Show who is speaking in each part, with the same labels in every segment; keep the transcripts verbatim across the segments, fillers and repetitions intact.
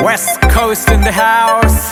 Speaker 1: West Coast in the house.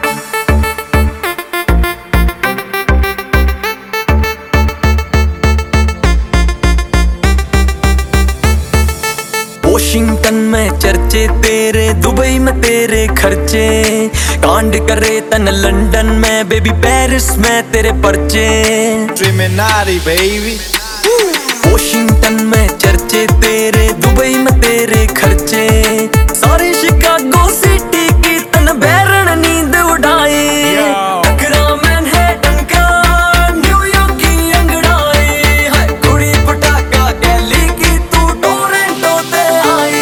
Speaker 2: Washington में चर्चे तेरे, दुबई में तेरे खर्चे, कांड करे तन लंदन में, बेबी पेरिस में तेरे पर्चे।
Speaker 1: Triminati baby.
Speaker 2: वॉशिंगटन में चर्चे तेरे, दुबई में तेरे खर्चे, सारी शिकागो सिटी की तन बैरन नींद उड़ाई। टकरा मैनहट्टन का न्यूयॉर्क की अंगड़ाई, हाय कुड़ी पटाखा कैली की तू टोरंटो ते आई।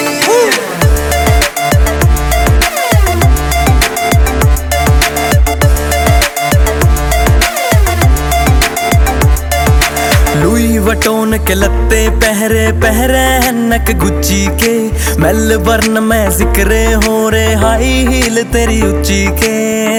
Speaker 2: लुई वटोन के लत्ते पहरे पहरे नक गुच्ची के, मेलबर्न में जिक्रे हो रे हाई हील तेरी उच्ची के।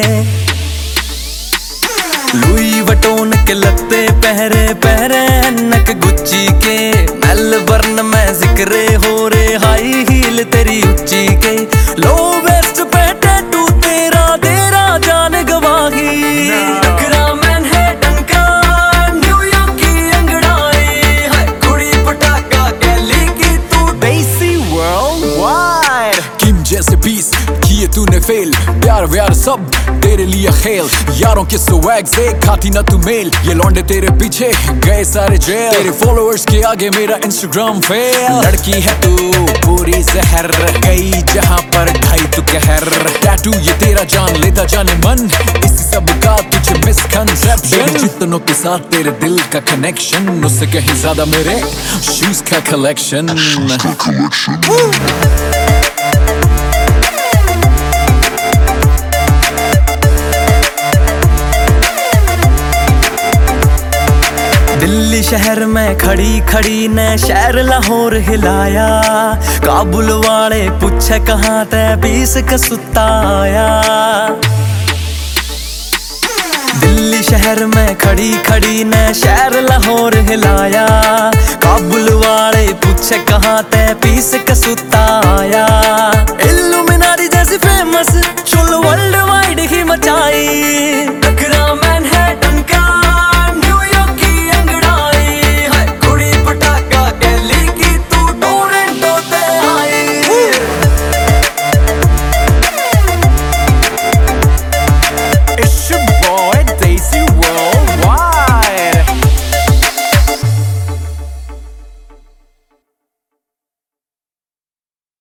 Speaker 2: लुई वटोन के लत्ते पहरे पहरे नक गुच्ची के, मेलबर्न में जिक्रे हो रे हाई हील तेरी उच्ची के। लो वेस्ट पे टैटू तेरा तेरा जान गवाही। टकरा मैनहट्टन का न्यूयॉर्क की अंगड़ाई, हाय कुड़ी पटाखा कैली की तू
Speaker 1: Daisy worldwide.
Speaker 3: किम जैसे पीस किए तूने फेल, प्यार व्यार सब तेरे लिए खेल। यारों के स्वैग से खाती ना तू मेल, ये लौंडे तेरे पीछे गए सारे जेल। तेरे फॉलोअर्स के आगे मेरा इंस्टाग्राम फेल। लड़की है तू पूरी जहर, गई जहां पर ढाई तू कहर। टैटू ये तेरा जान लेता जाने मन, इसी सब का तुझे मिसकंसेप्शन। जितनों के साथ तेरे दिल का कनेक्शन, उससे कहीं ज्यादा मेरे शूज का कलेक्शन।
Speaker 2: दिल्ली शहर में खड़ी खड़ी ने शहर लाहौर हिलाया, काबुल वाले पूछे कहाँ ते बीस का सुत्ता आया। दिल्ली शहर में खड़ी खड़ी ने शहर लाहौर हिलाया, काबुल वाले पूछे कहाँ ते बीस का सुत्ता आया।